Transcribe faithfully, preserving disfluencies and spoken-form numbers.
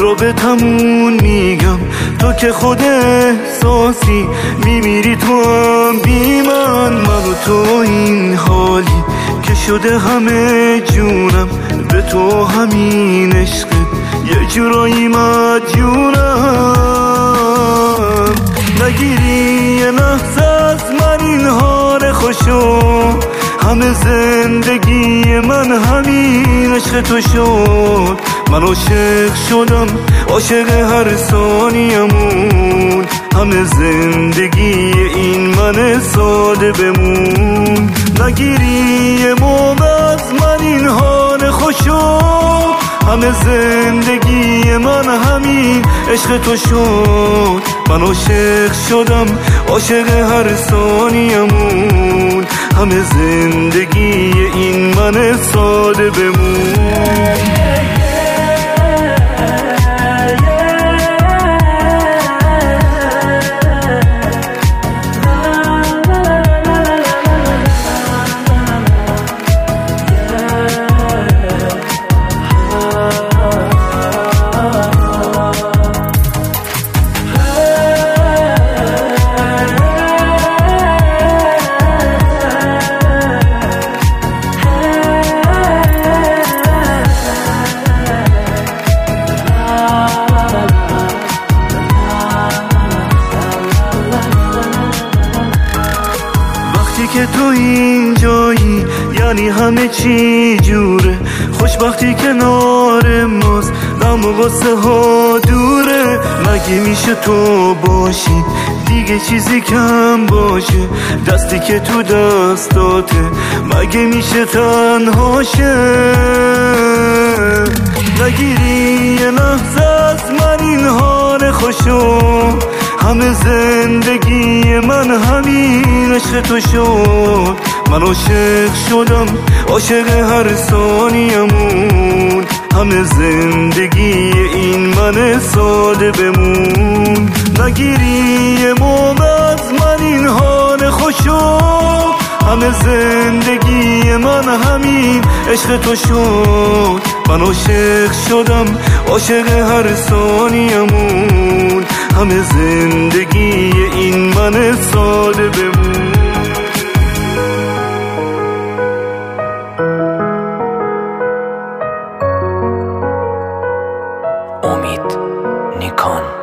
رابطمون میگم تو که خود احساسی میمیری تو هم بی من. من و تو این حالی که شده همه جونم به تو همین عشقت یه جورایی مدیونم. نگیری یه لحظه از من این حال خوشو، همه زندگی من همین عشق تو شد. من عاشق شدم عاشق هر ثانیه‌مون، همه زندگی این من ساده بمون. نگیری یه موقع از من این حال خوشو، همه زندگی من همین عشق تو شد. من عاشق شدم عاشق هر ثانیه‌مون، همه زندگی این من ساده بمون. که تو این جایی یعنی همه چی جوره، خوشبختی کنار ماست غم و غصه ها دوره. مگه میشه تو باشی دیگه چیزی کم باشه، دستی که تو دستاته مگه میشه تنها شه. نگیری یه لحظه از من این حال خوشو، همه زندگی من همین عشق تو شد. من عاشق شدم عاشق هر ثانیه‌مون، همه زندگی این من ساده بمون. نگیری یه موقع از من این حال خوشو، همه زندگی من همین عشق تو شد. من عاشق شدم عاشق هر ثانیه‌مون، همه زندگی این من ساده بمون. امید نیکان.